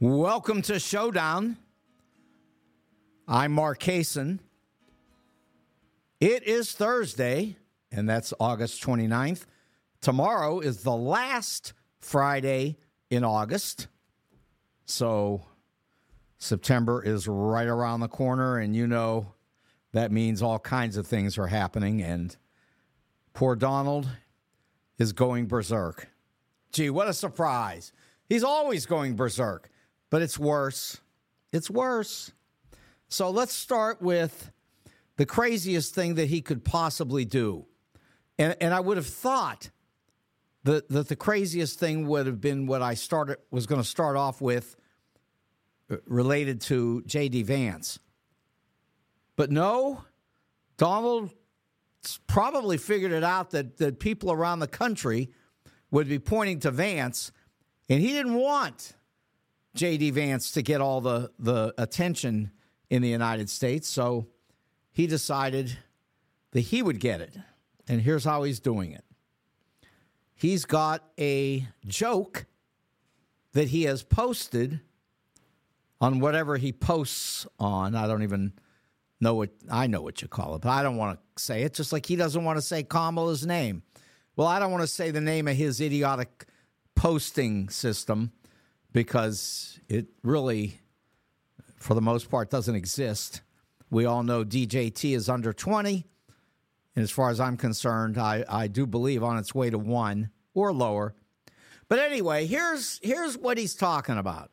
Welcome to Showdown. I'm Mark Kaysen. It is Thursday, and that's August 29th. Tomorrow is the last Friday in August. So September is right around the corner, and you know that means all kinds of things are happening, and poor Donald is going berserk. Gee, what a surprise. He's always going berserk. But it's worse. It's worse. So let's start with the craziest thing that he could possibly do. And I would have thought that the craziest thing would have been what I was going to start off with related to J.D. Vance. But no, Donald probably figured it out that people around the country would be pointing to Vance, and he didn't want J.D. Vance to get all the attention in the United States, so he decided that he would get it. And here's how he's doing it. He's got a joke that he has posted on whatever he posts on. I don't even know what, I know what you call it, but I don't want to say it, just like he doesn't want to say Kamala's name. Well, I don't want to say the name of his idiotic posting system, because it really, for the most part, doesn't exist. We all know DJT is under 20. And as far as I'm concerned, I do believe on its way to 1 or lower. But anyway, here's what he's talking about.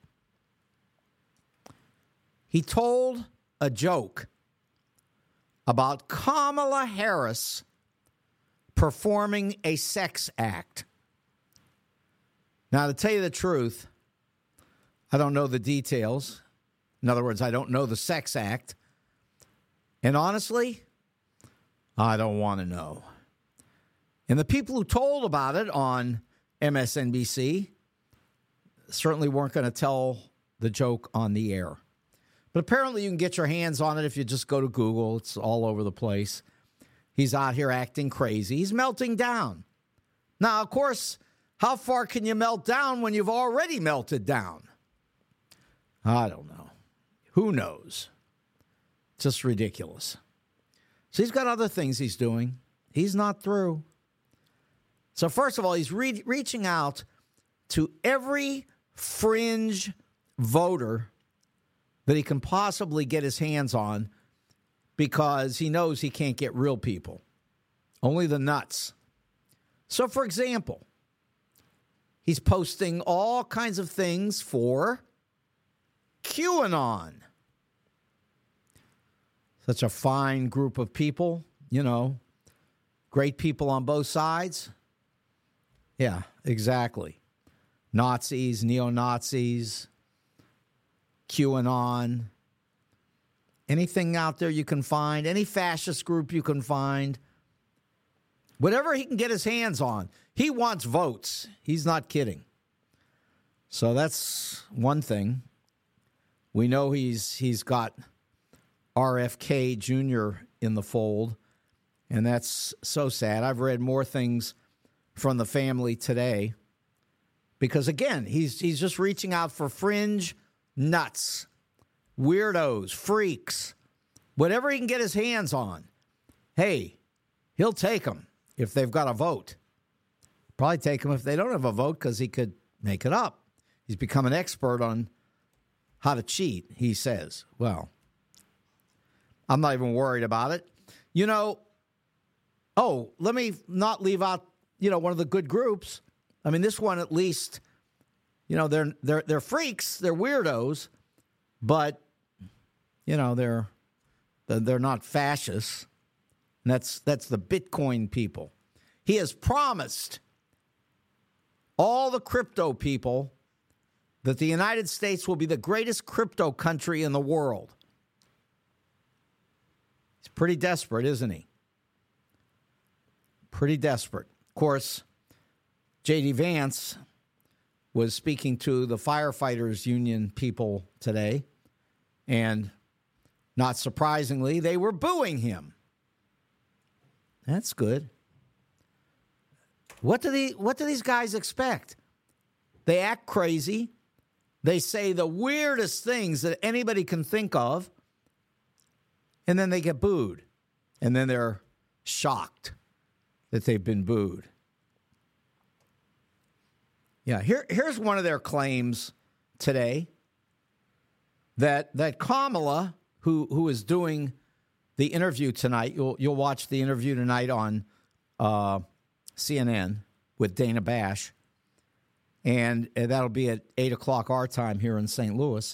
He told a joke about Kamala Harris performing a sex act. Now, to tell you the truth, I don't know the details. In other words, I don't know the sex act. And honestly, I don't want to know. And the people who told about it on MSNBC certainly weren't going to tell the joke on the air. But apparently you can get your hands on it if you just go to Google. It's all over the place. He's out here acting crazy. He's melting down. Now, of course, how far can you melt down when you've already melted down? I don't know. Who knows? Just ridiculous. So he's got other things he's doing. He's not through. So first of all, he's reaching out to every fringe voter that he can possibly get his hands on, because he knows he can't get real people, only the nuts. So, for example, he's posting all kinds of things for QAnon. Such a fine group of people, you know, great people on both sides. Yeah, exactly. Nazis, neo-Nazis, QAnon, anything out there you can find, any fascist group you can find, whatever he can get his hands on. He wants votes. He's not kidding. So that's one thing. We know he's got RFK Jr. in the fold, and that's so sad. I've read more things from the family today because, again, he's just reaching out for fringe nuts, weirdos, freaks, whatever he can get his hands on. Hey, he'll take them if they've got a vote. Probably take them if they don't have a vote, because he could make it up. He's become an expert on how to cheat, he says. Well, I'm not even worried about it. You know, let me not leave out, one of the good groups. I mean, this one at least, they're freaks, they're weirdos, but, they're not fascists. And that's the Bitcoin people. He has promised all the crypto people that the United States will be the greatest crypto country in the world. He's pretty desperate, isn't he? Pretty desperate. Of course, J.D. Vance was speaking to the firefighters union people today, and not surprisingly, they were booing him. That's good. What do these guys expect? They act crazy. They say the weirdest things that anybody can think of, and then they get booed. And then they're shocked that they've been booed. Yeah, here's one of their claims today, that Kamala, who is doing the interview tonight, you'll watch the interview tonight on CNN with Dana Bash, and that'll be at 8 o'clock our time here in St. Louis.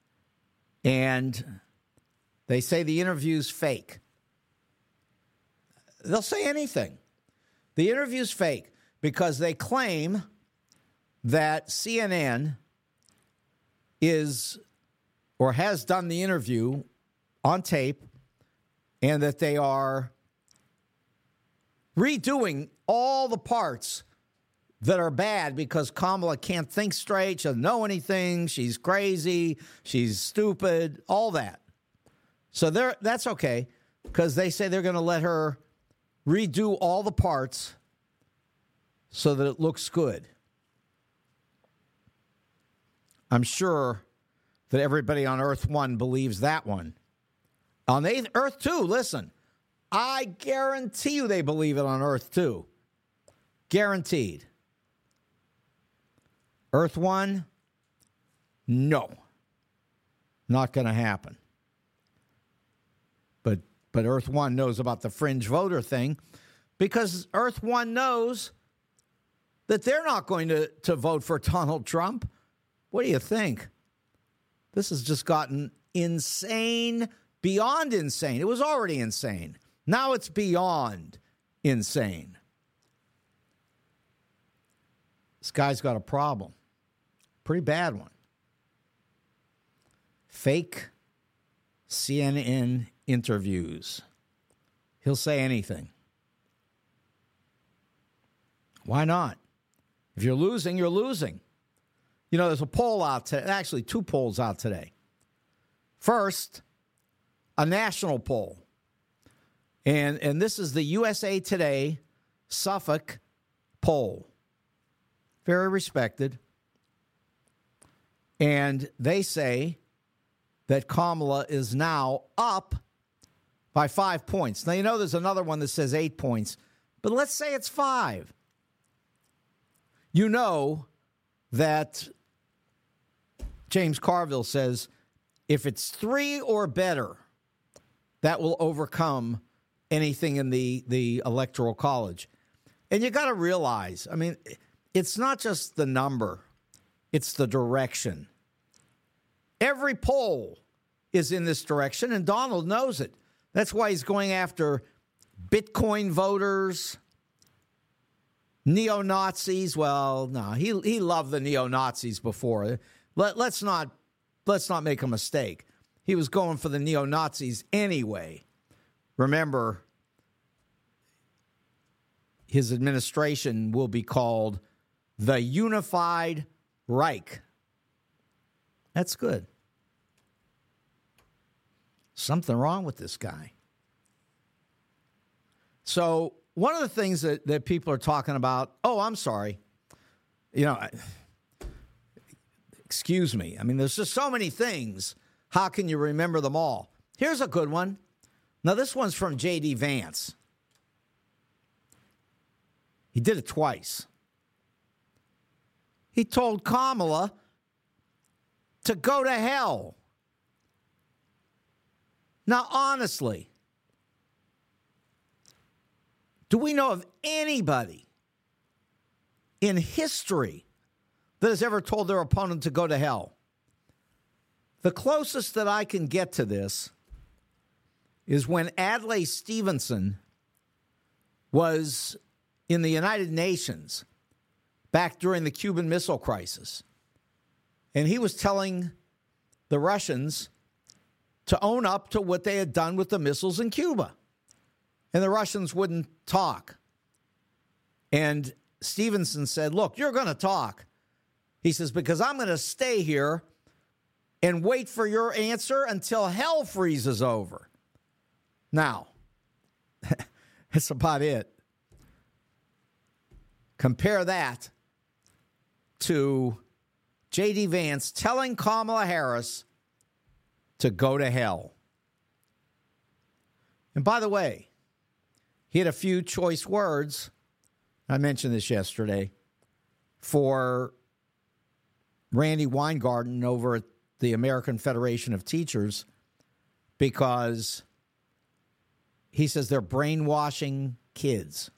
And they say the interview's fake. They'll say anything. The interview's fake because they claim that CNN is or has done the interview on tape and that they are redoing all the parts that are bad because Kamala can't think straight, she doesn't know anything, she's crazy, she's stupid, all that. So that's okay because they say they're going to let her redo all the parts so that it looks good. I'm sure that everybody on Earth 1 believes that one. On Earth 2, listen, I guarantee you they believe it on Earth 2. Guaranteed. Earth 1, no. Not going to happen. But Earth 1 knows about the fringe voter thing because Earth 1 knows that they're not going to vote for Donald Trump. What do you think? This has just gotten insane, beyond insane. It was already insane. Now it's beyond insane. This guy's got a problem. Pretty bad one. Fake CNN interviews. He'll say anything. Why not? If you're losing, you're losing. You know, there's a poll out today, actually 2 polls out today. First, a national poll. And this is the USA Today Suffolk poll. Very respected. And they say that Kamala is now up by 5 points. Now, you know, there's another one that says 8 points, but let's say it's 5. You know that James Carville says if it's 3 or better, that will overcome anything in the Electoral College. And you got to realize, I mean, it's not just the number, it's the direction. Every poll is in this direction, and Donald knows it. That's why he's going after Bitcoin voters, neo-Nazis. Well, no, he loved the neo-Nazis before. Let's not make a mistake. He was going for the neo-Nazis anyway. Remember, his administration will be called the Unified Reich. That's good. Something wrong with this guy. So one of the things that people are talking about, I'm sorry. You know, excuse me. I mean, there's just so many things. How can you remember them all? Here's a good one. Now, this one's from J.D. Vance. He did it twice. He told Kamala to go to hell. Now, honestly, do we know of anybody in history that has ever told their opponent to go to hell? The closest that I can get to this is when Adlai Stevenson was in the United Nations back during the Cuban Missile Crisis. And he was telling the Russians to own up to what they had done with the missiles in Cuba. And the Russians wouldn't talk. And Stevenson said, look, you're going to talk. He says, because I'm going to stay here and wait for your answer until hell freezes over. Now, that's about it. Compare that to J.D. Vance telling Kamala Harris to go to hell. And by the way, he had a few choice words, I mentioned this yesterday, for Randy Weingarten over at the American Federation of Teachers, because he says they're brainwashing kids.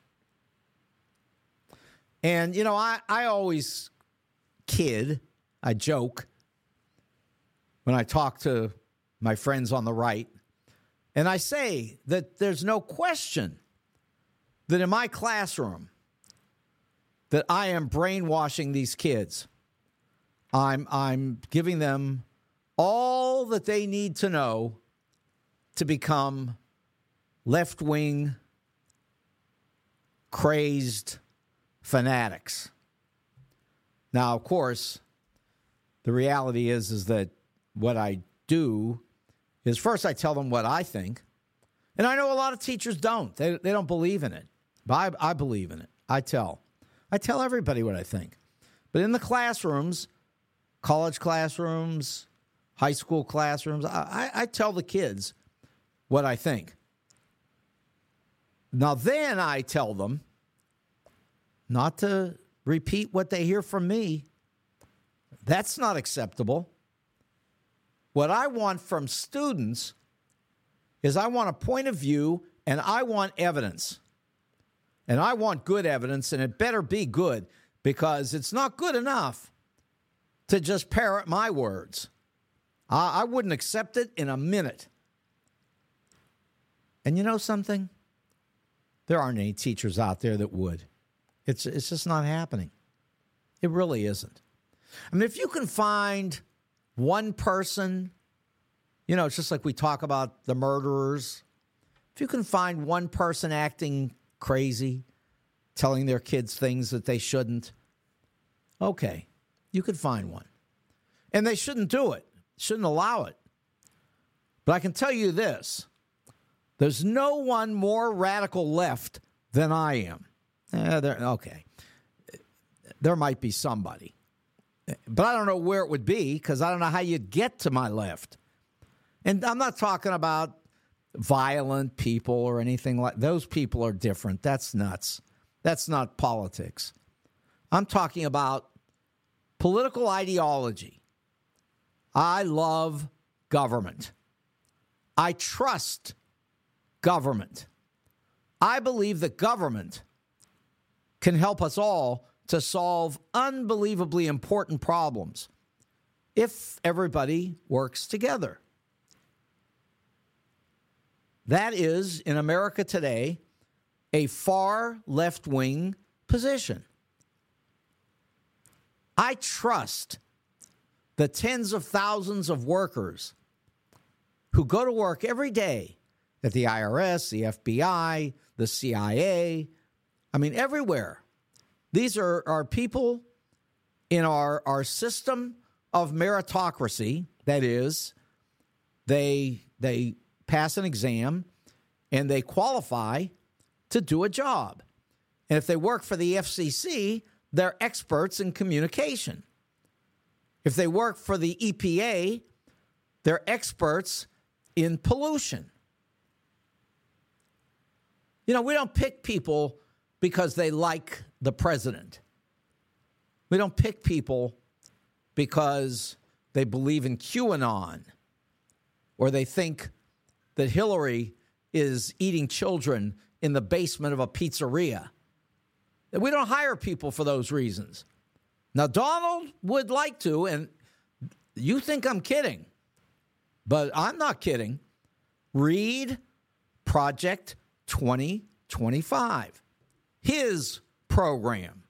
And, you know, I always kid, I joke when I talk to my friends on the right, and I say that there's no question that in my classroom that I am brainwashing these kids. I'm giving them all that they need to know to become left-wing, crazed fanatics. Now, of course, the reality is that what I do is first I tell them what I think. And I know a lot of teachers don't. They don't believe in it. But I believe in it. I tell everybody what I think. But in the classrooms, college classrooms, high school classrooms, I tell the kids what I think. Now, then I tell them not to repeat what they hear from me. That's not acceptable. What I want from students is I want a point of view and I want evidence. And I want good evidence, and it better be good, because it's not good enough to just parrot my words. I wouldn't accept it in a minute. And you know something? There aren't any teachers out there that would. It's just not happening. It really isn't. I mean, if you can find one person, you know, it's just like we talk about the murderers. If you can find one person acting crazy, telling their kids things that they shouldn't, okay, you could find one. And they shouldn't do it, shouldn't allow it. But I can tell you this, there's no one more radical left than I am. Okay, there might be somebody. But I don't know where it would be, because I don't know how you'd get to my left. And I'm not talking about violent people or anything like those. People are different. That's nuts. That's not politics. I'm talking about political ideology. I love government. I trust government. I believe that government can help us all to solve unbelievably important problems if everybody works together. That is, in America today, a far left-wing position. I trust the tens of thousands of workers who go to work every day at the IRS, the FBI, the CIA, I mean, everywhere. These are people in our system of meritocracy. That is, they pass an exam and they qualify to do a job. And if they work for the FCC, they're experts in communication. If they work for the EPA, they're experts in pollution. You know, we don't pick people because they like the president. We don't pick people because they believe in QAnon or they think that Hillary is eating children in the basement of a pizzeria. We don't hire people for those reasons. Now, Donald would like to, and you think I'm kidding, but I'm not kidding. Read Project 2025, his program.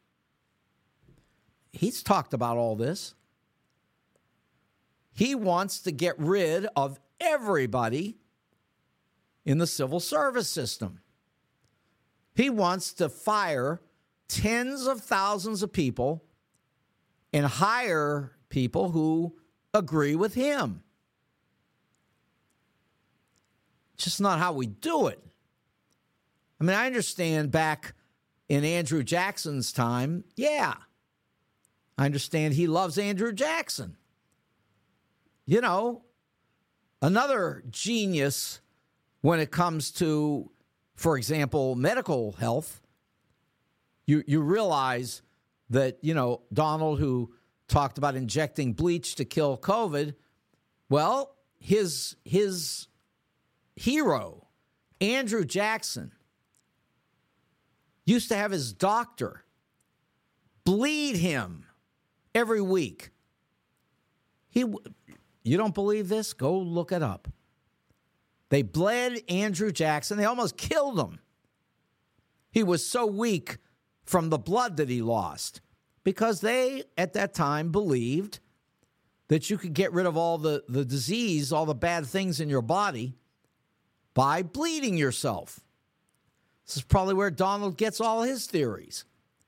He's talked about all this. He wants to get rid of everybody in the civil service system. He wants to fire tens of thousands of people and hire people who agree with him. It's just not how we do it. I mean, I understand back in Andrew Jackson's time, yeah, I understand he loves Andrew Jackson. You know, another genius when it comes to, for example, medical health. You realize that, you know, Donald, who talked about injecting bleach to kill COVID, well, his hero, Andrew Jackson, used to have his doctor bleed him every week. You don't believe this? Go look it up. They bled Andrew Jackson. They almost killed him. He was so weak from the blood that he lost because they, at that time, believed that you could get rid of all the disease, all the bad things in your body by bleeding yourself. This is probably where Donald gets all his theories.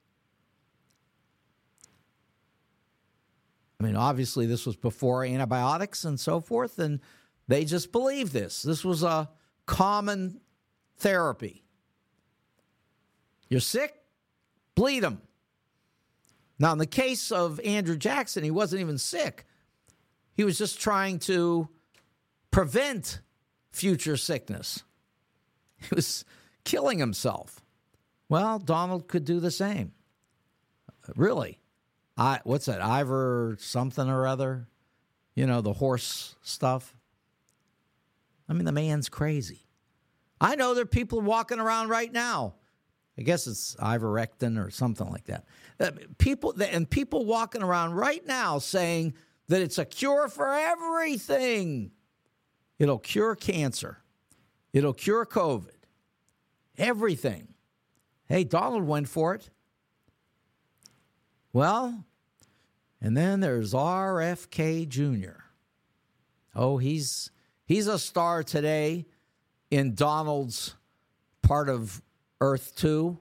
I mean, obviously, this was before antibiotics and so forth, and they just believed this. This was a common therapy. You're sick? Bleed him. Now, in the case of Andrew Jackson, he wasn't even sick. He was just trying to prevent future sickness. He was killing himself. Well, Donald could do the same. Really. What's that? Ivor something or other? You know, the horse stuff. I mean, the man's crazy. I know there are people walking around right now. I guess it's ivermectin or something like that. People walking around right now saying that it's a cure for everything. It'll cure cancer. It'll cure COVID. Everything. Hey, Donald went for it. Well, and then there's RFK Jr. Oh, he's a star today in Donald's part of Earth 2.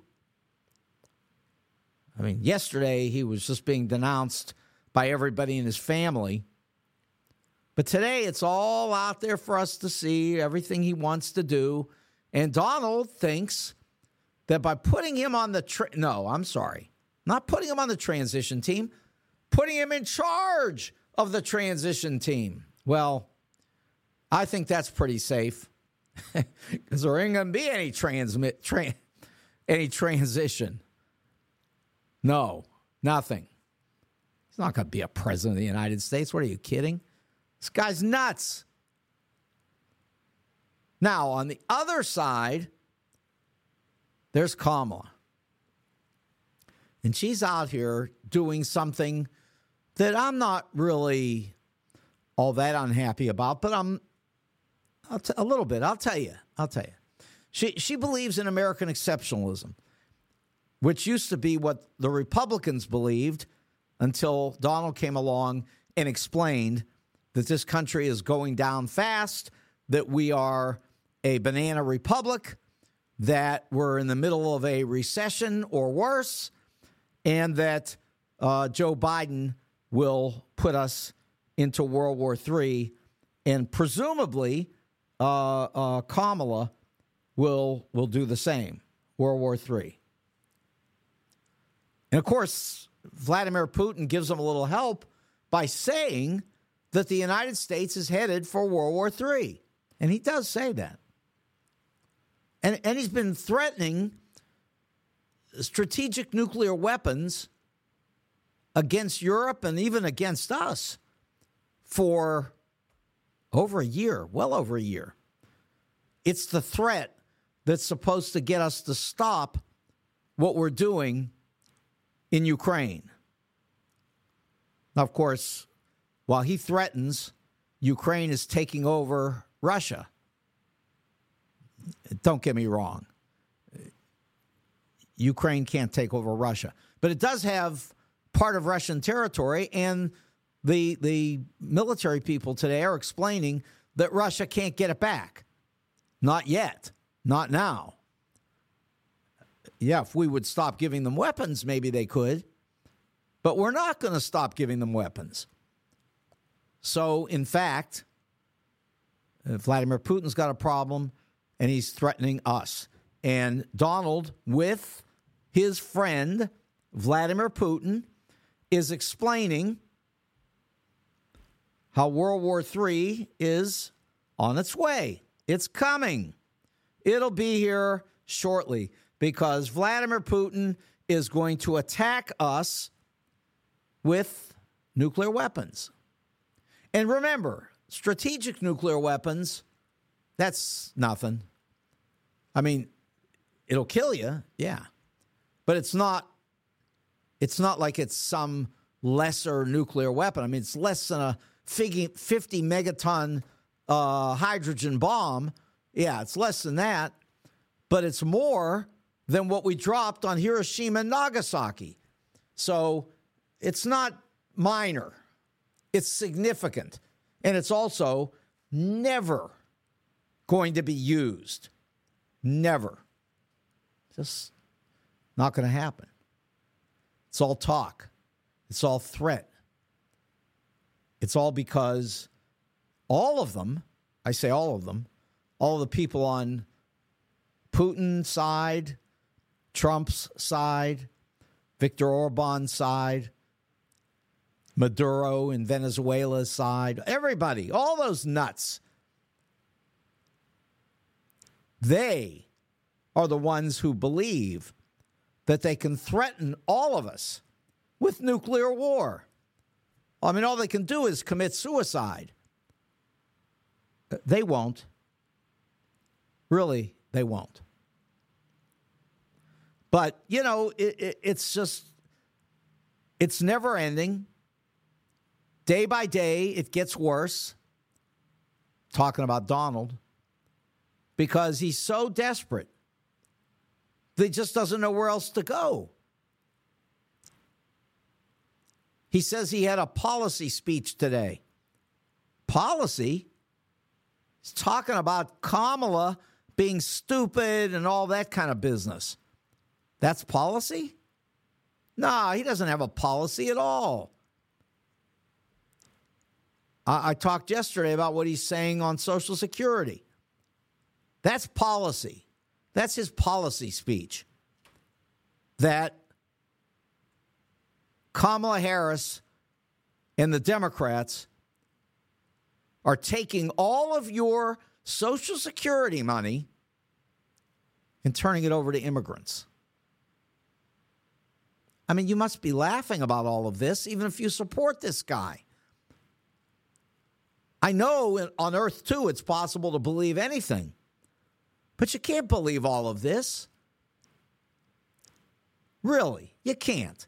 I mean, yesterday he was just being denounced by everybody in his family. But today it's all out there for us to see, everything he wants to do. And Donald thinks that by putting him on the not putting him on the transition team, putting him in charge of the transition team. Well, I think that's pretty safe because there ain't going to be any transition. No, nothing. He's not going to be a president of the United States. What are you kidding? This guy's nuts. Now, on the other side, there's Kamala. And she's out here doing something that I'm not really all that unhappy about, but a little bit. I'll tell you. She believes in American exceptionalism, which used to be what the Republicans believed until Donald came along and explained that this country is going down fast, that we are a banana republic, that we're in the middle of a recession or worse, and that Joe Biden will put us into World War III, and presumably Kamala will do the same, World War III. And, of course, Vladimir Putin gives them a little help by saying that the United States is headed for World War III. And he does say that. And he's been threatening strategic nuclear weapons against Europe and even against us for over a year, well over a year. It's the threat that's supposed to get us to stop what we're doing in Ukraine. Now, of course, while he threatens, Ukraine is taking over Russia. Don't get me wrong. Ukraine can't take over Russia. But it does have part of Russian territory, and the military people today are explaining that Russia can't get it back. Not yet. Not now. Yeah, if we would stop giving them weapons, maybe they could. But we're not going to stop giving them weapons. So, in fact, Vladimir Putin's got a problem, and he's threatening us. And Donald, with his friend Vladimir Putin is explaining how World War III is on its way. It's coming. It'll be here shortly because Vladimir Putin is going to attack us with nuclear weapons. And remember, strategic nuclear weapons, that's nothing. I mean, it'll kill you, yeah. But it's not like it's some lesser nuclear weapon. I mean, it's less than a 50 megaton hydrogen bomb. Yeah, it's less than that. But it's more than what we dropped on Hiroshima and Nagasaki. So it's not minor. It's significant. And it's also never going to be used. Never. Just not going to happen. It's all talk. It's all threat. It's all because all of them, I say all of them, all of the people on Putin's side, Trump's side, Viktor Orban's side, Maduro in Venezuela's side, everybody, all those nuts, they are the ones who believe that they can threaten all of us with nuclear war. I mean, all they can do is commit suicide. They won't. Really, they won't. But, you know, it's just, it's never ending. Day by day, it gets worse. Talking about Donald. Because he's so desperate that he just doesn't know where else to go. He says he had a policy speech today. Policy? He's talking about Kamala being stupid and all that kind of business. That's policy? No, he doesn't have a policy at all. I talked yesterday about what he's saying on Social Security. That's policy. That's his policy speech. That Kamala Harris and the Democrats are taking all of your Social Security money and turning it over to immigrants. I mean, you must be laughing about all of this, even if you support this guy. I know on Earth, too, it's possible to believe anything. But you can't believe all of this. Really, you can't.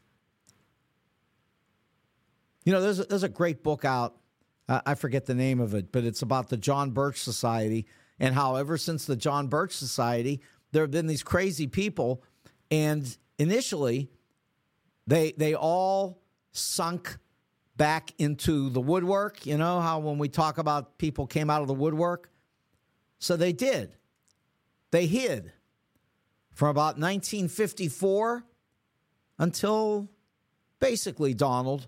You know, there's a great book out. I forget the name of it, but it's about the John Birch Society and how ever since the John Birch Society, there have been these crazy people. And initially, they all sunk back into the woodwork. You know how when we talk about people came out of the woodwork? So they did. They hid from about 1954 until basically Donald.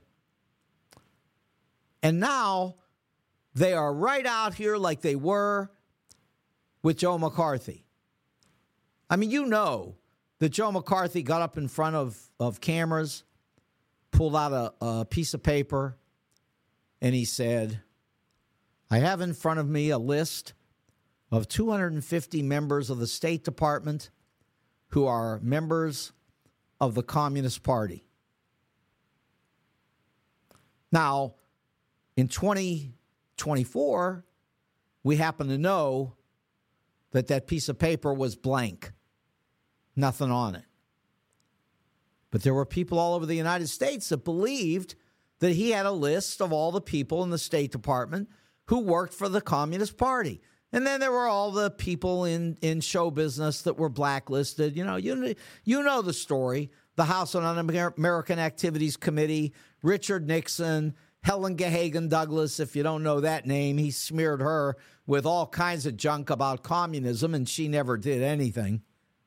And now they are right out here like they were with Joe McCarthy. I mean, you know that Joe McCarthy got up in front of cameras, pulled out a piece of paper, and he said, I have in front of me a list of 250 members of the State Department who are members of the Communist Party. Now, in 2024, we happen to know that that piece of paper was blank, nothing on it. But there were people all over the United States that believed that he had a list of all the people in the State Department who worked for the Communist Party. And then there were all the people in show business that were blacklisted. You know the story. The House on Un-American Activities Committee, Richard Nixon, Helen Gahagan Douglas, if you don't know that name, he smeared her with all kinds of junk about communism, and she never did anything.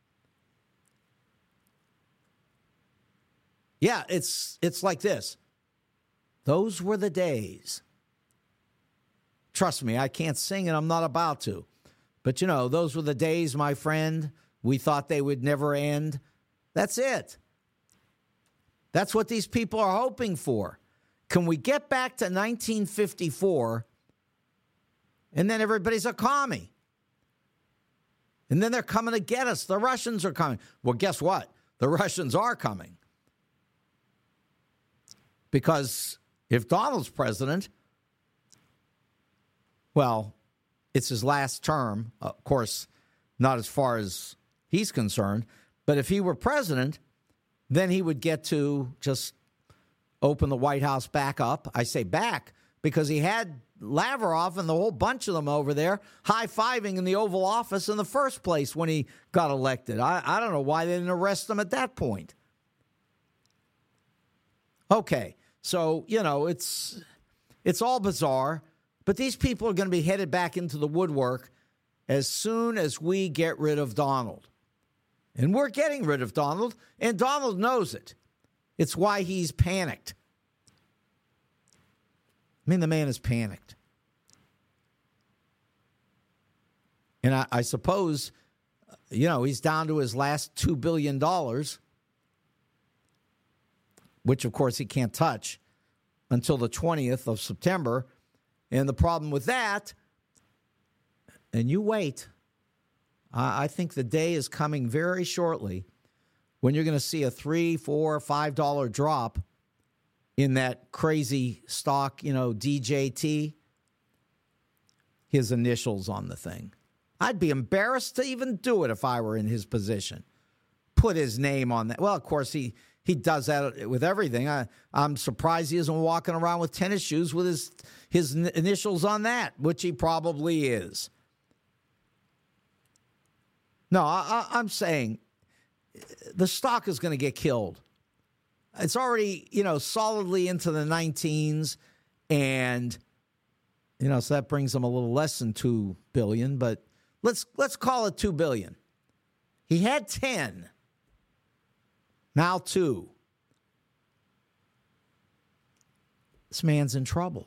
Yeah, it's like this. Those were the days. Trust me, I can't sing and I'm not about to. But, you know, those were the days, my friend. We thought they would never end. That's it. That's what these people are hoping for. Can we get back to 1954 and then everybody's a commie? And then they're coming to get us. The Russians are coming. Well, guess what? The Russians are coming. Because if Donald's president, well, it's his last term, of course, not as far as he's concerned, but if he were president, then he would get to just open the White House back up. I say back because he had Lavrov and the whole bunch of them over there high-fiving in the Oval Office in the first place when he got elected. I don't know why they didn't arrest him at that point. Okay, so, it's all bizarre, but these people are going to be headed back into the woodwork as soon as we get rid of Donald. And we're getting rid of Donald, and Donald knows it. It's why he's panicked. I mean, the man is panicked. And I suppose, he's down to his last $2 billion, which, of course, he can't touch until the 20th of September. And the problem with that, and you wait, I think the day is coming very shortly when you're going to see a $3, $4, $5 drop in that crazy stock, DJT, his initials on the thing. I'd be embarrassed to even do it if I were in his position. Put his name on that. Well, of course, he does that with everything. I'm surprised he isn't walking around with tennis shoes with his initials on that, which he probably is. No, I'm saying the stock is going to get killed. It's already, solidly into the 19s, and, so that brings him a little less than $2 billion, but let's call it $2 billion. He had 10, now 2. This man's in trouble.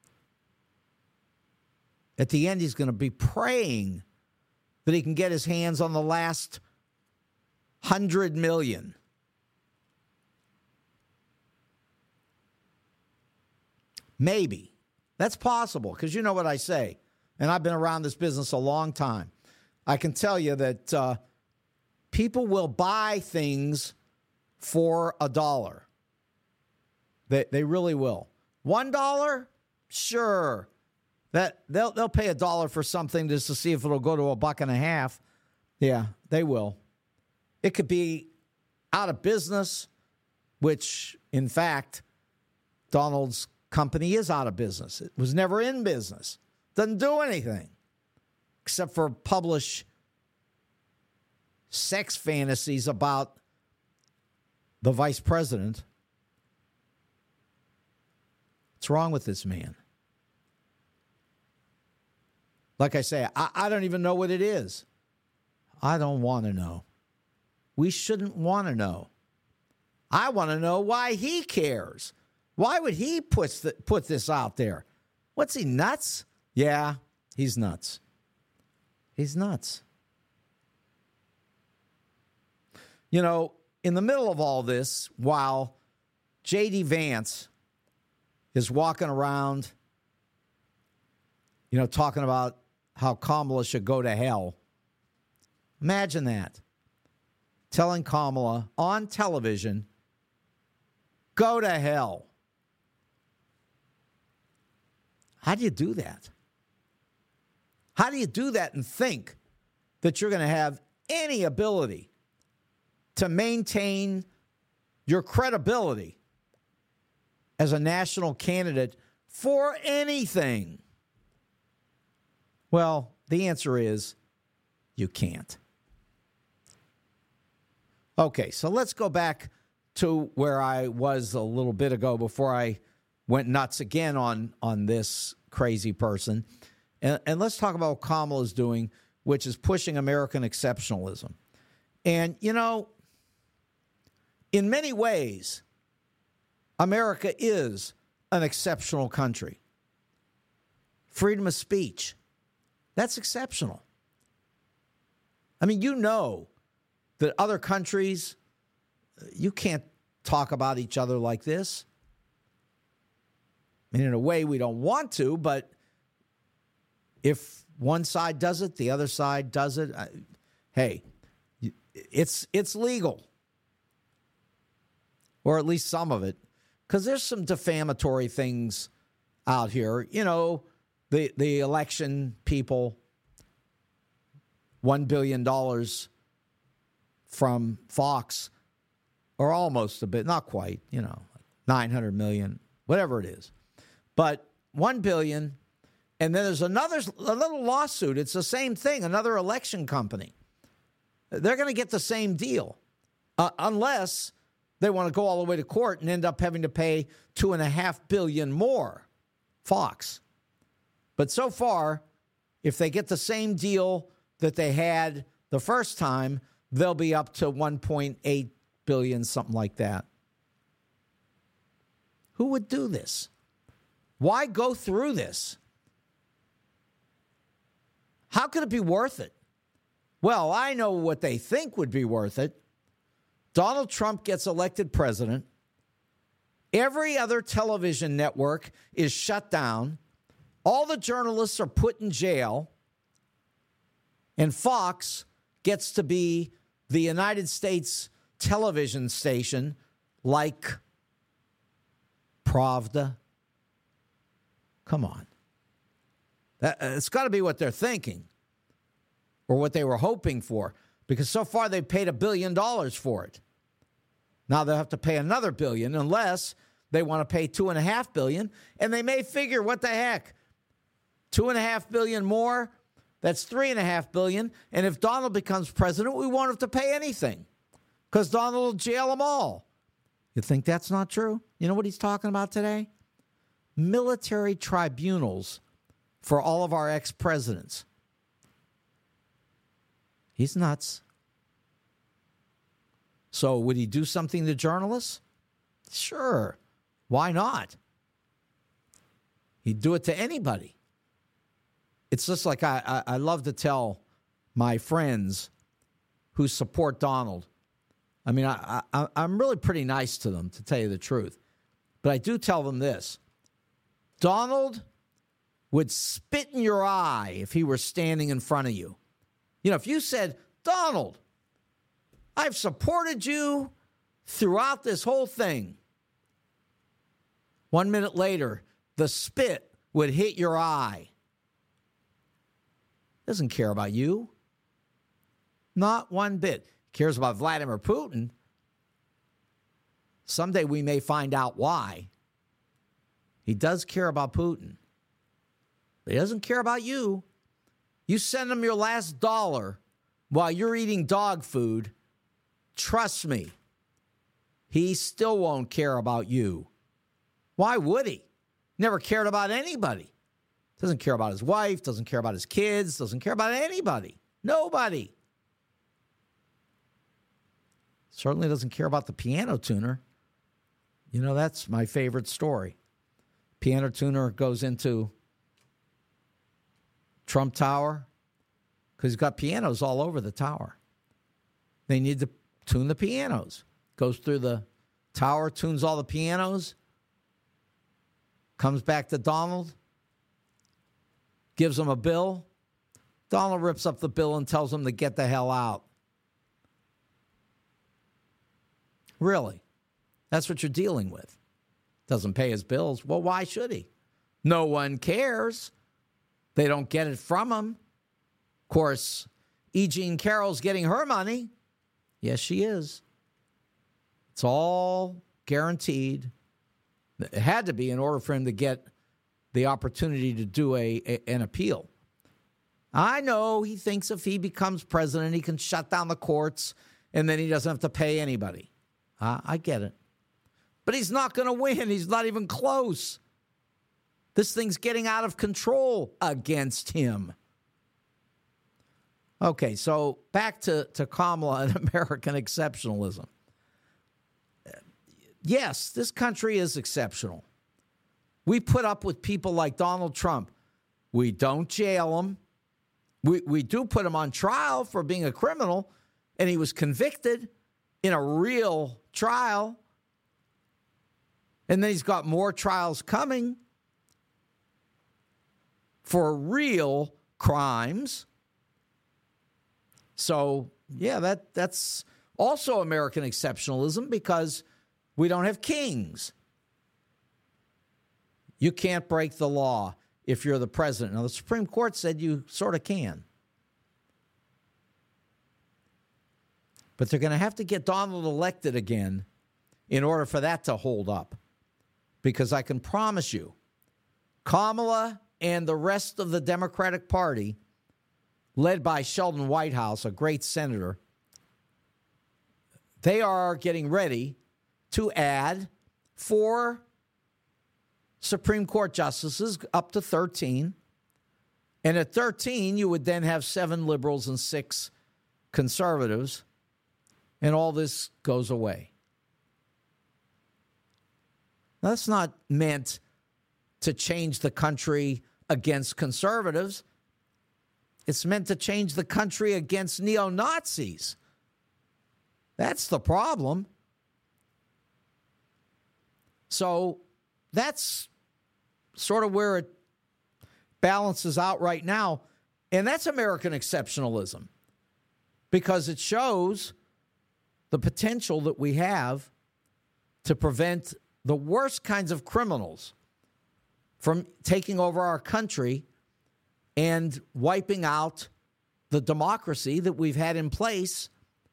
At the end, he's going to be praying that he can get his hands on the last 100 million. Maybe. That's possible, because you know what I say. And I've been around this business a long time. I can tell you that people will buy things for $1. They really will. $1? Sure. That they'll pay $1 for something just to see if it'll go to $1.50. Yeah, they will. It could be out of business, which, in fact, Donald's company is out of business. It was never in business. Doesn't do anything except for publish sex fantasies about the vice president. What's wrong with this man? Like I say, I don't even know what it is. I don't want to know. We shouldn't want to know. I want to know why he cares. Why would he put this out there? What's he, nuts? Yeah, he's nuts. He's nuts. In the middle of all this, while J.D. Vance is walking around, talking about how Kamala should go to hell. Imagine that. Telling Kamala on television, go to hell. How do you do that? How do you do that and think that you're going to have any ability to maintain your credibility as a national candidate for anything? Well, the answer is you can't. Okay, so let's go back to where I was a little bit ago before I went nuts again on this crazy person. And let's talk about what Kamala's doing, which is pushing American exceptionalism. And, in many ways, America is an exceptional country. Freedom of speech, that's exceptional. I mean, that other countries, you can't talk about each other like this. And in a way, we don't want to, but if one side does it, the other side does it. Hey, it's legal, or at least some of it, because there's some defamatory things out here. You know, the election people, $1 billion from Fox, or almost a bit, not quite, 900 million, whatever it is. But $1 billion, and then there's a little lawsuit. It's the same thing, another election company. They're going to get the same deal, unless they want to go all the way to court and end up having to pay $2.5 billion more, Fox. But so far, if they get the same deal that they had the first time, they'll be up to $1.8 billion, something like that. Who would do this? Why go through this? How could it be worth it? Well, I know what they think would be worth it. Donald Trump gets elected president. Every other television network is shut down. All the journalists are put in jail. And Fox gets to be the United States television station like Pravda. Come on. It's got to be what they're thinking or what they were hoping for, because so far they've paid $1 billion for it. Now they'll have to pay another $1 billion unless they want to pay $2.5 billion, and they may figure, what the heck, $2.5 billion more, that's $3.5 billion, and if Donald becomes president, we won't have to pay anything because Donald will jail them all. You think that's not true? You know what he's talking about today? Military tribunals for all of our ex-presidents. He's nuts. So would he do something to journalists? Sure. Why not? He'd do it to anybody. It's just like I love to tell my friends who support Donald. I mean, I'm really pretty nice to them, to tell you the truth. But I do tell them this. Donald would spit in your eye if he were standing in front of you. You know, if you said, Donald, I've supported you throughout this whole thing. 1 minute later, the spit would hit your eye. Doesn't care about you. Not one bit. Cares about Vladimir Putin. Someday we may find out why. He does care about Putin. But he doesn't care about you. You send him your last dollar while you're eating dog food. Trust me, he still won't care about you. Why would he? Never cared about anybody. Doesn't care about his wife, doesn't care about his kids, doesn't care about anybody. Nobody. Certainly doesn't care about the piano tuner. You know, that's my favorite story. Piano tuner goes into Trump Tower because he's got pianos all over the tower. They need to tune the pianos. Goes through the tower, tunes all the pianos, comes back to Donald, gives him a bill. Donald rips up the bill and tells him to get the hell out. Really? That's what you're dealing with. Doesn't pay his bills. Well, why should he? No one cares. They don't get it from him. Of course, E. Jean Carroll's getting her money. Yes, she is. It's all guaranteed. It had to be in order for him to get the opportunity to do an appeal. I know he thinks if he becomes president, he can shut down the courts and then he doesn't have to pay anybody. I get it. But he's not going to win. He's not even close. This thing's getting out of control against him. Okay, so back to Kamala and American exceptionalism. Yes, this country is exceptional. We put up with people like Donald Trump. We don't jail him. We do put him on trial for being a criminal, and he was convicted in a real trial. And then he's got more trials coming for real crimes. So, yeah, that's also American exceptionalism because we don't have kings. You can't break the law if you're the president. Now, the Supreme Court said you sort of can. But they're going to have to get Donald elected again in order for that to hold up. Because I can promise you, Kamala and the rest of the Democratic Party, led by Sheldon Whitehouse, a great senator, they are getting ready to add 4 Supreme Court justices up to 13. And at 13, you would then have 7 liberals and 6 conservatives. And all this goes away. Now, that's not meant to change the country against conservatives. It's meant to change the country against neo-Nazis. That's the problem. So that's sort of where it balances out right now. And that's American exceptionalism because it shows the potential that we have to prevent the worst kinds of criminals from taking over our country and wiping out the democracy that we've had in place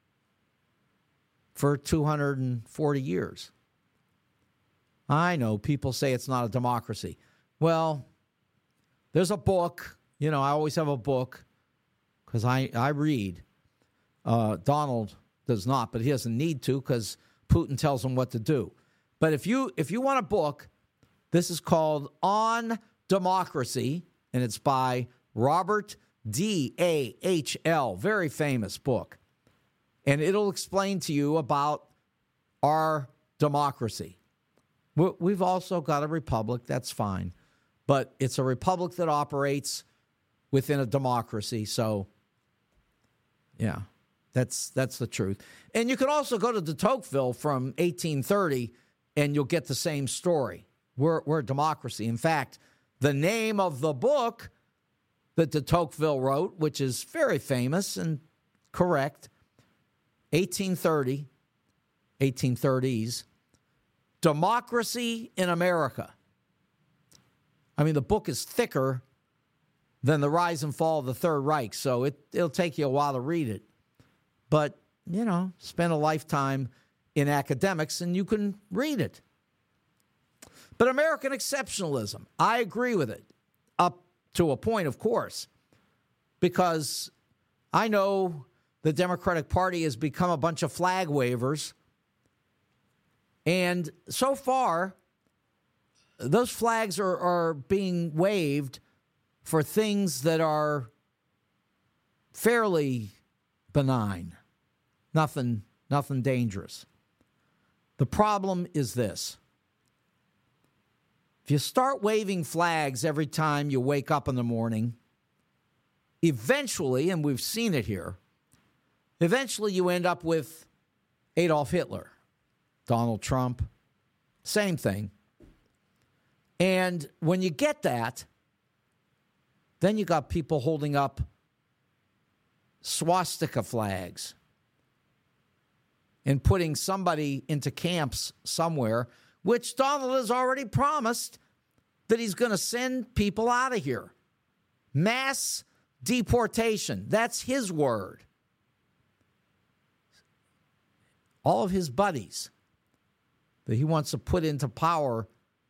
for 240 years. I know people say it's not a democracy. Well, there's a book. You know, I always have a book because I read. Donald does not, but he doesn't need to because Putin tells him what to do. But if you want a book, this is called On Democracy, and it's by Robert Dahl. Very famous book. And it'll explain to you about our democracy. We've also got a republic, that's fine. But it's a republic that operates within a democracy. So, yeah, that's the truth. And you can also go to de Tocqueville from 1830, and you'll get the same story. We're a democracy. In fact, the name of the book that de Tocqueville wrote, which is very famous and correct, 1830s, Democracy in America. I mean, the book is thicker than The Rise and Fall of the Third Reich, so it'll take you a while to read it. But, you know, spend a lifetime in academics and you can read it. But American exceptionalism, I agree with it, up to a point, of course, because I know the Democratic Party has become a bunch of flag wavers. And so far, those flags are being waved for things that are fairly benign, nothing dangerous. The problem is this. If you start waving flags every time you wake up in the morning, eventually, and we've seen it here, eventually you end up with Adolf Hitler, Donald Trump, same thing. And when you get that, then you got people holding up swastika flags and putting somebody into camps somewhere, which Donald has already promised that he's going to send people out of here. Mass deportation. That's his word. All of his buddies that he wants to put into power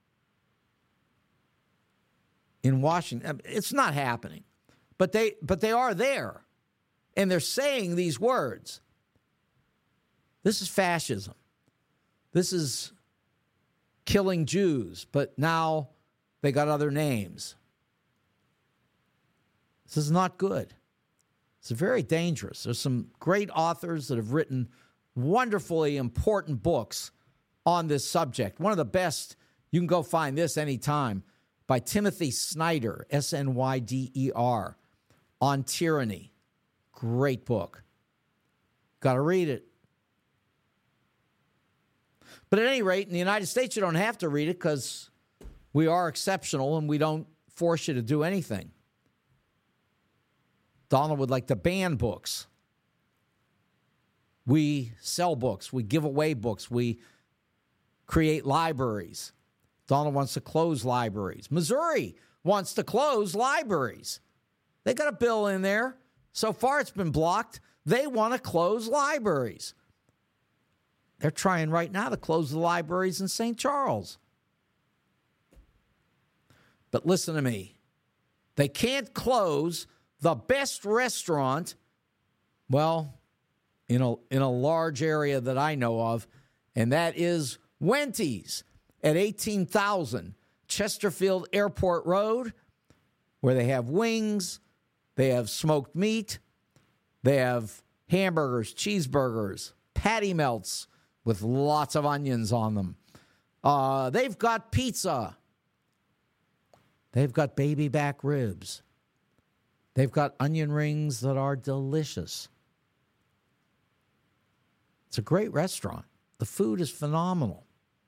in Washington. It's not happening. But they are there. And they're saying these words. This is fascism. This is killing Jews, but now they got other names. This is not good. It's very dangerous. There's some great authors that have written wonderfully important books on this subject. One of the best, you can go find this anytime, by Timothy Snyder, Snyder, on tyranny. Great book. Got to read it. But at any rate, in the United States, you don't have to read it because we are exceptional and we don't force you to do anything. Donald would like to ban books. We sell books. We give away books. We create libraries. Donald wants to close libraries. Missouri wants to close libraries. They got a bill in there. So far, it's been blocked. They want to close libraries. They're trying right now to close the libraries in St. Charles. But listen to me. They can't close the best restaurant, well, in a large area that I know of, and that is Wendy's at 18,000 Chesterfield Airport Road, where they have wings, they have smoked meat, they have hamburgers, cheeseburgers, patty melts with lots of onions on them. They've got pizza. They've got baby back ribs. They've got onion rings that are delicious. It's a great restaurant. The food is phenomenal.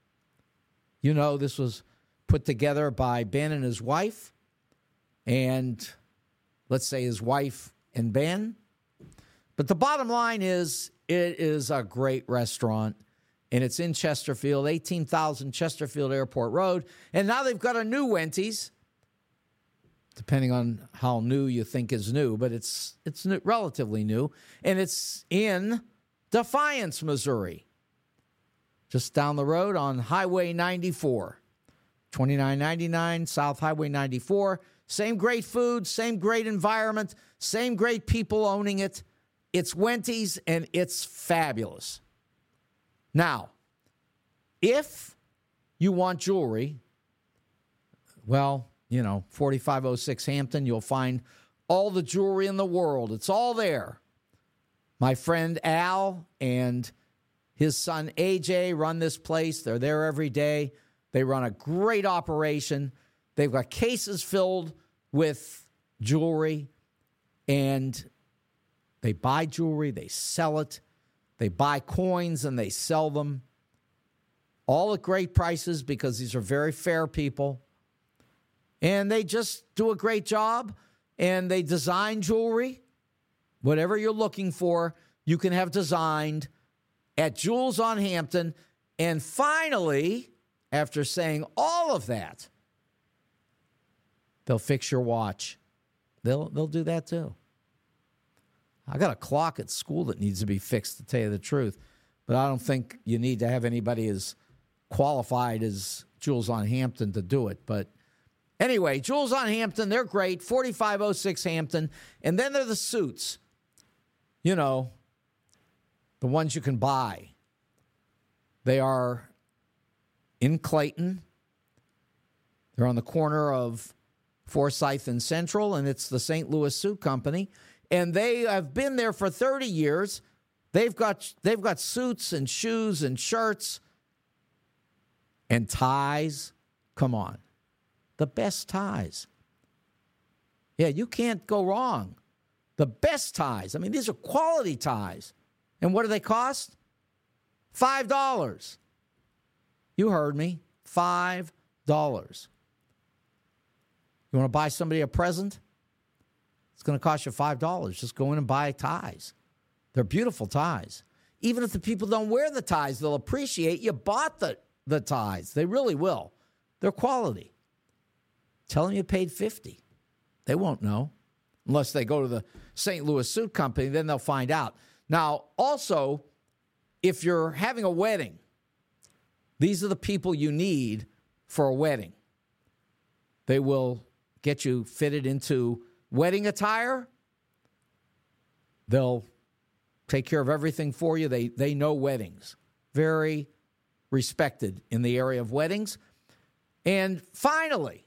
You know, this was put together by Ben and his wife, and let's say his wife and Ben. But the bottom line is, it is a great restaurant, and it's in Chesterfield, 18,000 Chesterfield Airport Road. And now they've got a new Wendy's, depending on how new you think is new, but it's new, relatively new, and it's in Defiance, Missouri, just down the road on Highway 94, 2999 South Highway 94. Same great food, same great environment, same great people owning it. It's Wendy's, and it's fabulous. Now, if you want jewelry, well, 4506 Hampton, you'll find all the jewelry in the world. It's all there. My friend Al and his son AJ run this place. They're there every day. They run a great operation. They've got cases filled with jewelry, and they buy jewelry, they sell it. They buy coins and they sell them. All at great prices because these are very fair people. And they just do a great job, and they design jewelry. Whatever you're looking for, you can have designed at Jewels on Hampton. And finally, after saying all of that, they'll fix your watch. They'll do that too. I got a clock at school that needs to be fixed, to tell you the truth. But I don't think you need to have anybody as qualified as Jewels on Hampton to do it. But anyway, Jewels on Hampton, they're great, 4506 Hampton. And then they're the suits, the ones you can buy. They are in Clayton. They're on the corner of Forsyth and Central, and it's the St. Louis Suit Company. And they have been there for 30 years. They've got suits and shoes and shirts and ties. Come on. The best ties. Yeah, you can't go wrong. The best ties. I mean, these are quality ties. And what do they cost? $5. You heard me. $5. You want to buy somebody a present? It's going to cost you $5. Just go in and buy ties. They're beautiful ties. Even if the people don't wear the ties, they'll appreciate you bought the ties. They really will. They're quality. Tell them you paid $50. They won't know. Unless they go to the St. Louis Suit Company, then they'll find out. Now, also, if you're having a wedding, these are the people you need for a wedding. They will get you fitted into wedding attire. They'll take care of everything for you. They know weddings. Very respected in the area of weddings. And finally,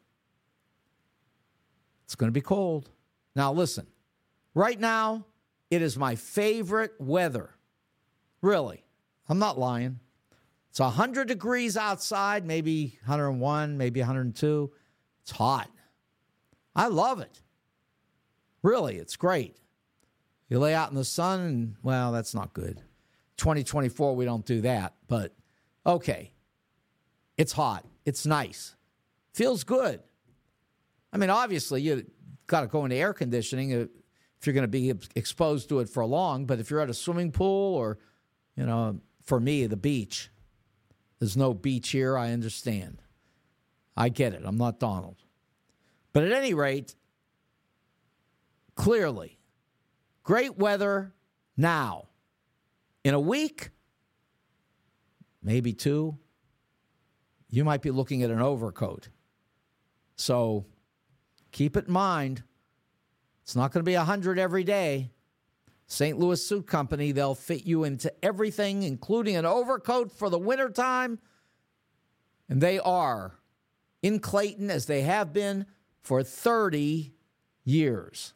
it's going to be cold. Now, listen, right now, it is my favorite weather. Really, I'm not lying. It's 100 degrees outside, maybe 101, maybe 102. It's hot. I love it. Really, it's great. You lay out in the sun, and, well, that's not good. 2024, we don't do that. But Okay, it's hot. It's nice. Feels good. I mean, obviously, you got to go into air conditioning if you're going to be exposed to it for long. But if you're at a swimming pool or, for me, the beach, there's no beach here. I understand. I get it. I'm not Donald. But at any rate, clearly, great weather now. In a week, maybe 2, you might be looking at an overcoat. So keep it in mind. It's not going to be 100 every day. St. Louis Suit Company, they'll fit you into everything, including an overcoat for the wintertime. And they are in Clayton, as they have been for 30 years.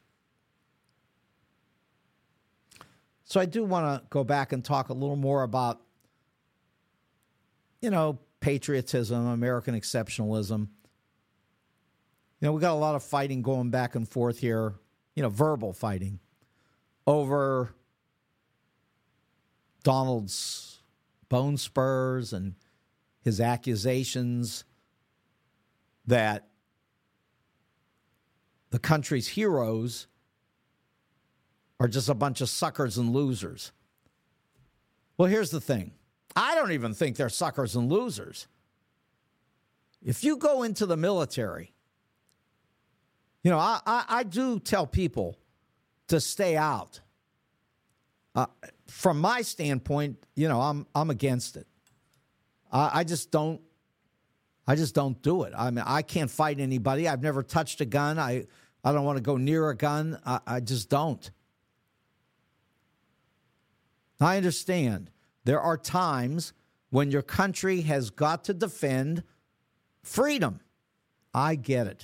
So I do want to go back and talk a little more about, patriotism, American exceptionalism. We got a lot of fighting going back and forth here, verbal fighting over Donald's bone spurs and his accusations that the country's heroes are just a bunch of suckers and losers. Well, here's the thing. I don't even think they're suckers and losers. If you go into the military, I do tell people to stay out. From my standpoint, I'm against it. I just don't do it. I mean, I can't fight anybody. I've never touched a gun. I don't want to go near a gun. I just don't. I understand. There are times when your country has got to defend freedom. I get it.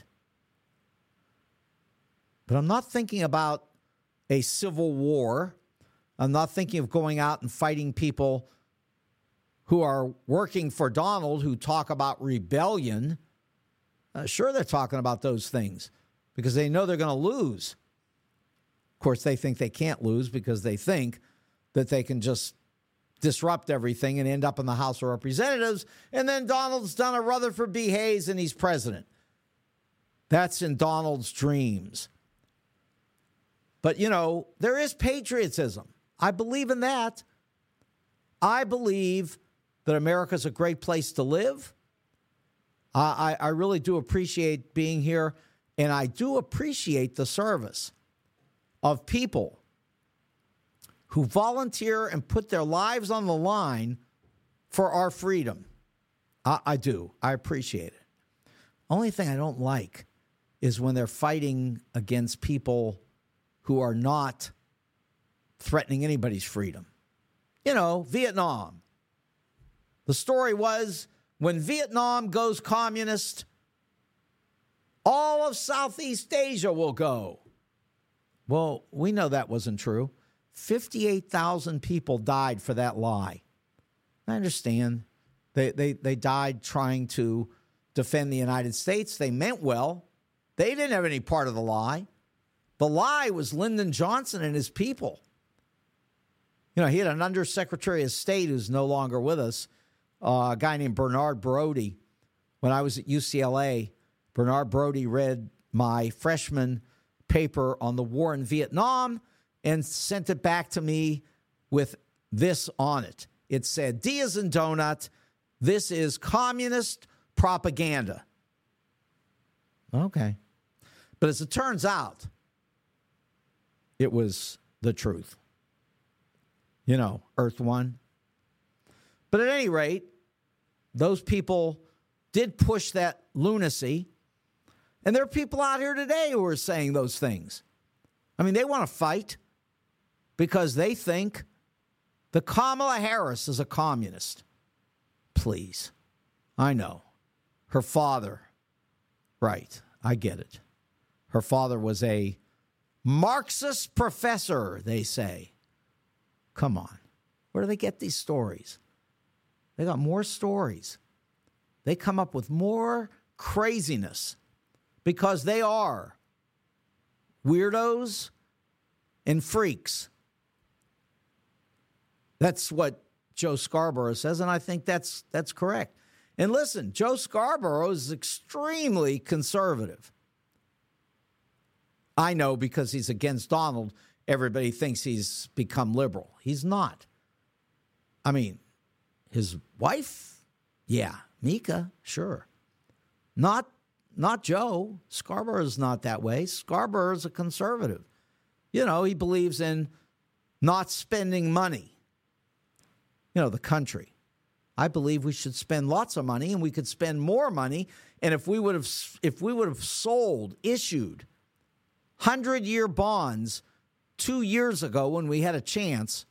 But I'm not thinking about a civil war. I'm not thinking of going out and fighting people who are working for Donald, who talk about rebellion. Sure, they're talking about those things because they know they're going to lose. Of course, they think they can't lose because they think that they can just disrupt everything and end up in the House of Representatives, and then Donald's done a Rutherford B. Hayes and he's president. That's in Donald's dreams. But, there is patriotism. I believe in that. I believe that America's a great place to live. I really do appreciate being here, and I do appreciate the service of people who volunteer and put their lives on the line for our freedom. I do. I appreciate it. Only thing I don't like is when they're fighting against people who are not threatening anybody's freedom. Vietnam. The story was when Vietnam goes communist, all of Southeast Asia will go. Well, we know that wasn't true. 58,000 people died for that lie. I understand. They died trying to defend the United States. They meant well. They didn't have any part of the lie. The lie was Lyndon Johnson and his people. He had an undersecretary of state who's no longer with us, a guy named Bernard Brody. When I was at UCLA, Bernard Brody read my freshman paper on the war in Vietnam and sent it back to me with this on it. It said, D as in donut, this is communist propaganda. Okay. But as it turns out, it was the truth. Earth One. But at any rate, those people did push that lunacy. And there are people out here today who are saying those things. I mean, they want to fight because they think that Kamala Harris is a communist. Please. I know. Her father. Right. I get it. Her father was a Marxist professor, they say. Come on. Where do they get these stories? They got more stories. They come up with more craziness because they are weirdos and freaks. That's what Joe Scarborough says, and I think that's correct. And listen, Joe Scarborough is extremely conservative. I know because he's against Donald, everybody thinks he's become liberal. He's not. I mean, his wife, yeah, Mika, sure. Not Joe. Scarborough's not that way. Scarborough's a conservative. You know, he believes in not spending money. You know, the country. I believe we should spend lots of money, and we could spend more money. And if we would have issued 100-year bonds 2 years ago when we had a chance,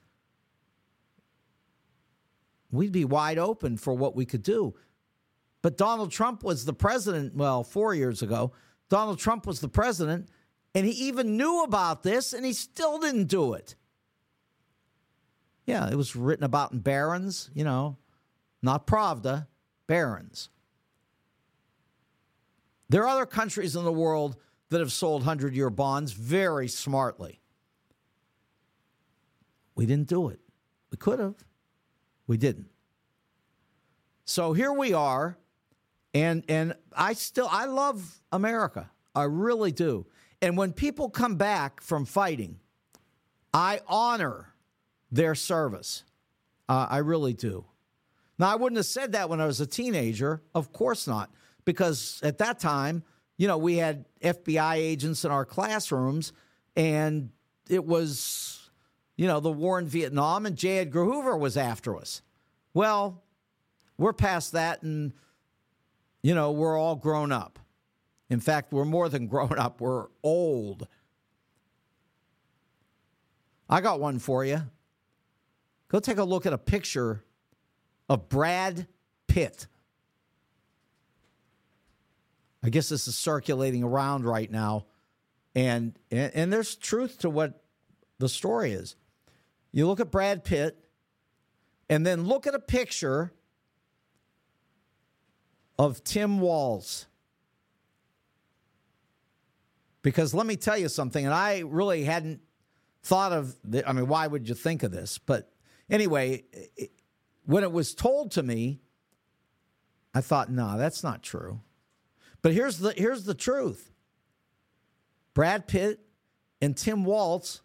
we'd be wide open for what we could do. But Donald Trump was the president, 4 years ago. Donald Trump was the president, and he even knew about this, and he still didn't do it. Yeah, it was written about in Barron's, you know, not Pravda, Barron's. There are other countries in the world that have sold 100-year bonds very smartly. We didn't do it. We could have. We didn't. So here we are, and I love America. I really do. And when people come back from fighting, I honor their service. I really do. Now, I wouldn't have said that when I was a teenager. Of course not. Because at that time, you know, we had FBI agents in our classrooms, and it was, you know, the war in Vietnam, and J. Edgar Hoover was after us. Well, we're past that, and, you know, we're all grown up. In fact, we're more than grown up. We're old. I got one for you. Go take a look at a picture of Brad Pitt. I guess this is circulating around right now, and there's truth to what the story is. You look at Brad Pitt, and then look at a picture of Tim Walz. Because let me tell you something, and I really hadn't thought of, why would you think of this? But anyway, when it was told to me, I thought, no, that's not true. But here's the truth. Brad Pitt and Tim Walz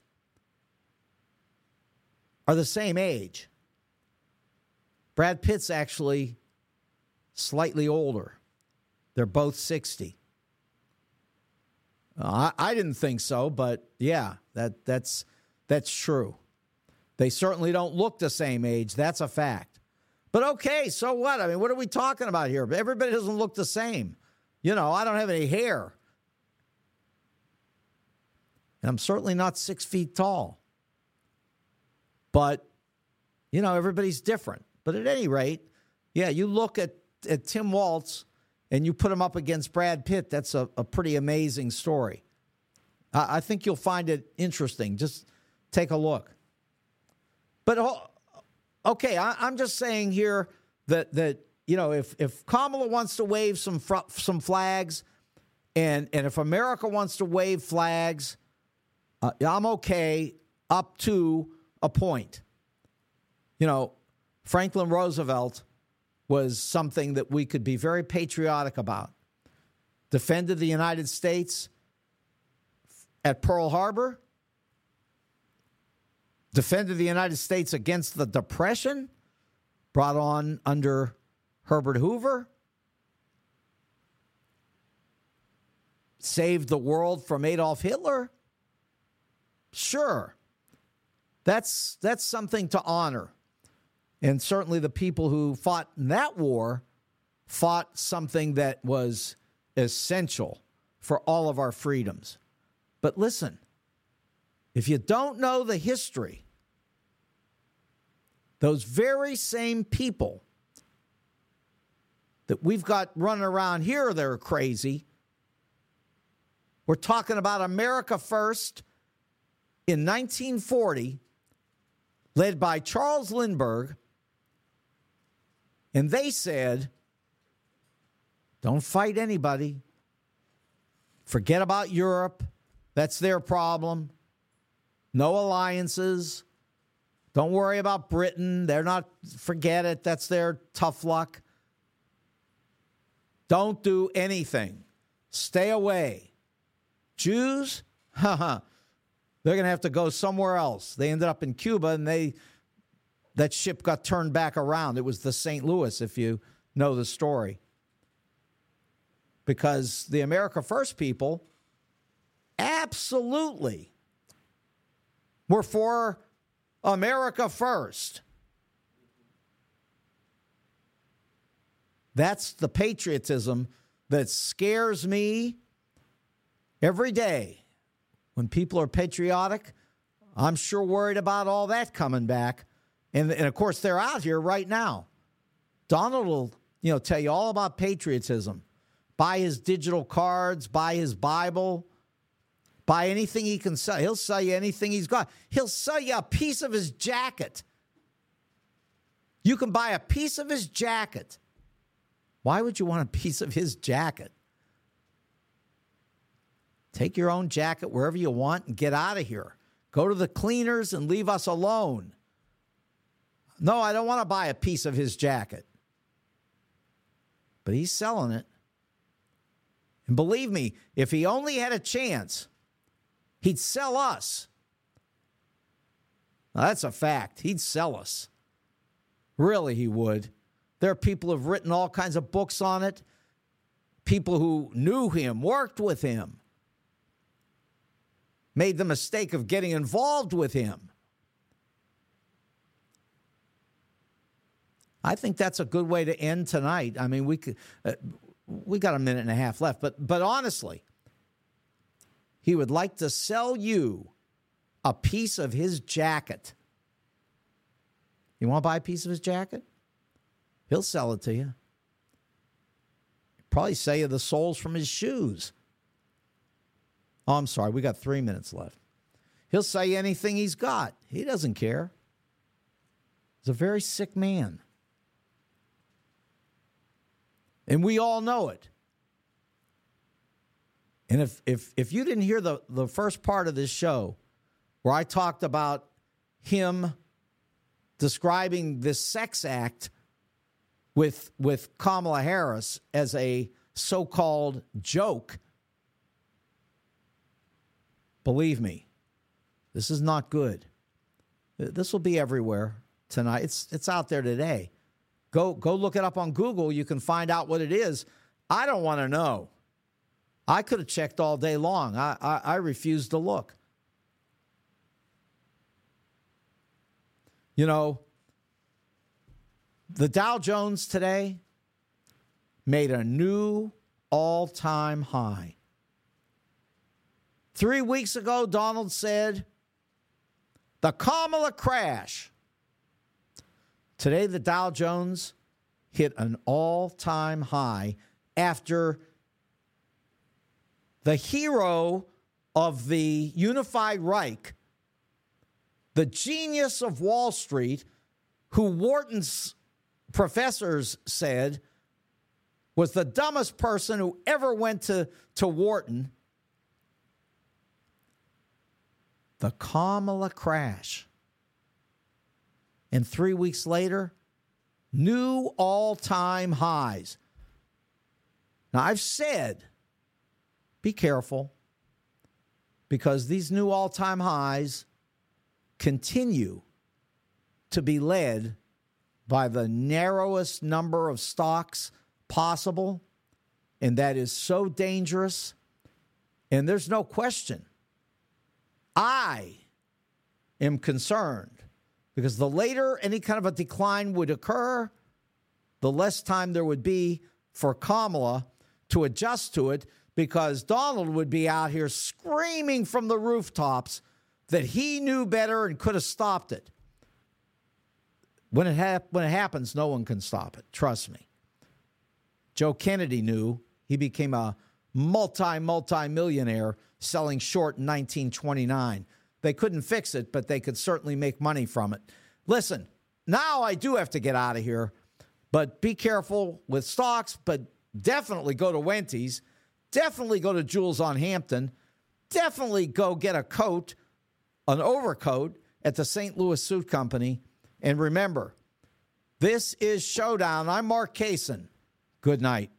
are the same age. Brad Pitt's actually slightly older. They're both 60. I didn't think so, but yeah, that's true. They certainly don't look the same age. That's a fact. But okay, so what? I mean, what are we talking about here? Everybody doesn't look the same. You know, I don't have any hair. And I'm certainly not 6 feet tall. But, you know, everybody's different. But at any rate, yeah, you look at Tim Walz and you put him up against Brad Pitt, that's a pretty amazing story. I think you'll find it interesting. Just take a look. But, okay, I'm just saying here that you know, if Kamala wants to wave some flags, and if America wants to wave flags, I'm okay up to a point. You know, Franklin Roosevelt was something that we could be very patriotic about. Defended the United States at Pearl Harbor. Defended the United States against the Depression, brought on under Herbert Hoover. Saved the world from Adolf Hitler. Sure. That's something to honor. And certainly the people who fought in that war fought something that was essential for all of our freedoms. But listen, if you don't know the history, those very same people that we've got running around here, they're crazy. We're talking about America First in 1940, led by Charles Lindbergh. And they said, don't fight anybody. Forget about Europe. That's their problem. No alliances. Don't worry about Britain. Forget it. That's their tough luck. Don't do anything. Stay away. Jews, they're going to have to go somewhere else. They ended up in Cuba, and that ship got turned back around. It was the St. Louis, if you know the story. Because the America First people absolutely were for America first. That's the patriotism that scares me every day. When people are patriotic, I'm sure worried about all that coming back. And of course, they're out here right now. Donald will, tell you all about patriotism. Buy his digital cards, buy his Bible, buy anything he can sell. He'll sell you anything he's got. He'll sell you a piece of his jacket. You can buy a piece of his jacket. Why would you want a piece of his jacket? Take your own jacket wherever you want and get out of here. Go to the cleaners and leave us alone. No, I don't want to buy a piece of his jacket. But he's selling it. And believe me, if he only had a chance, he'd sell us. Now, that's a fact. He'd sell us. Really, he would. There are people who have written all kinds of books on it. People who knew him, worked with him, made the mistake of getting involved with him. I think that's a good way to end tonight. I mean, we got a minute and a half left, but honestly, he would like to sell you a piece of his jacket. You want to buy a piece of his jacket? He'll sell it to you. Probably sell you the soles from his shoes. Oh, I'm sorry. We got 3 minutes left. He'll sell you anything he's got. He doesn't care. He's a very sick man. And we all know it. And if you didn't hear the first part of this show where I talked about him describing this sex act with Kamala Harris as a so-called joke, believe me, this is not good. This will be everywhere tonight. It's out there today. Go look it up on Google. You can find out what it is. I don't want to know. I could have checked all day long. I refuse to look. The Dow Jones today made a new all-time high. 3 weeks ago, Donald said, the Kamala crash. Today, the Dow Jones hit an all-time high after the hero of the Unified Reich, the genius of Wall Street, who Wharton's professors said was the dumbest person who ever went to Wharton, the Kamala crash. And 3 weeks later, new all-time highs. Now, I've said, be careful, because these new all-time highs continue to be led by the narrowest number of stocks possible, and that is so dangerous. And there's no question. I am concerned because the later any kind of a decline would occur, the less time there would be for Kamala to adjust to it, because Donald would be out here screaming from the rooftops that he knew better and could have stopped it. When it happens, no one can stop it. Trust me. Joe Kennedy knew. He became a multi-millionaire selling short in 1929. They couldn't fix it, but they could certainly make money from it. Listen, now I do have to get out of here, but be careful with stocks, but definitely go to Wendy's. Definitely go to Jules on Hampton. Definitely go get a coat, an overcoat. at the St. Louis Suit Company. And remember, this is Showdown. I'm Mark Kaysen. Good night.